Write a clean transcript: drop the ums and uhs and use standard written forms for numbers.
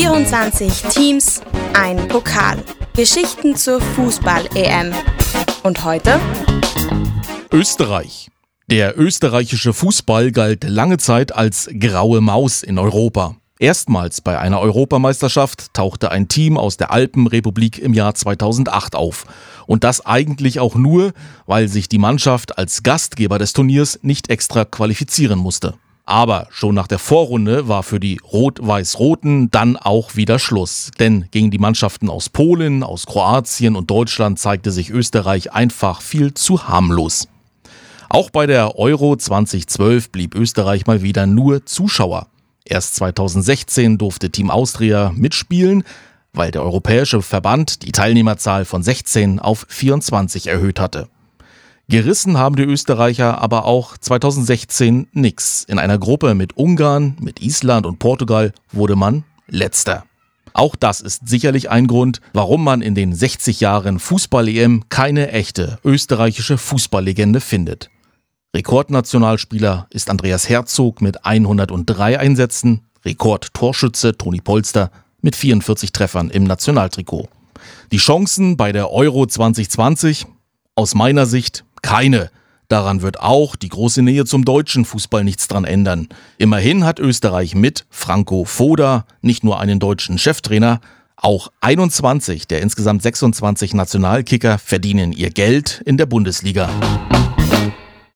24 Teams, ein Pokal. Geschichten zur Fußball-EM. Und heute? Österreich. Der österreichische Fußball galt lange Zeit als graue Maus in Europa. Erstmals bei einer Europameisterschaft tauchte ein Team aus der Alpenrepublik im Jahr 2008 auf. Und das eigentlich auch nur, weil sich die Mannschaft als Gastgeber des Turniers nicht extra qualifizieren musste. Aber schon nach der Vorrunde war für die Rot-Weiß-Roten dann auch wieder Schluss. Denn gegen die Mannschaften aus Polen, aus Kroatien und Deutschland zeigte sich Österreich einfach viel zu harmlos. Auch bei der Euro 2012 blieb Österreich mal wieder nur Zuschauer. Erst 2016 durfte Team Austria mitspielen, weil der Europäische Verband die Teilnehmerzahl von 16 auf 24 erhöht hatte. Gerissen haben die Österreicher aber auch 2016 nix. In einer Gruppe mit Ungarn, mit Island und Portugal wurde man Letzter. Auch das ist sicherlich ein Grund, warum man in den 60 Jahren Fußball-EM keine echte österreichische Fußballlegende findet. Rekordnationalspieler ist Andreas Herzog mit 103 Einsätzen, Rekordtorschütze Toni Polster mit 44 Treffern im Nationaltrikot. Die Chancen bei der Euro 2020? Aus meiner Sicht keine. Daran wird auch die große Nähe zum deutschen Fußball nichts dran ändern. Immerhin hat Österreich mit Franco Foda nicht nur einen deutschen Cheftrainer, auch 21 der insgesamt 26 Nationalkicker verdienen ihr Geld in der Bundesliga.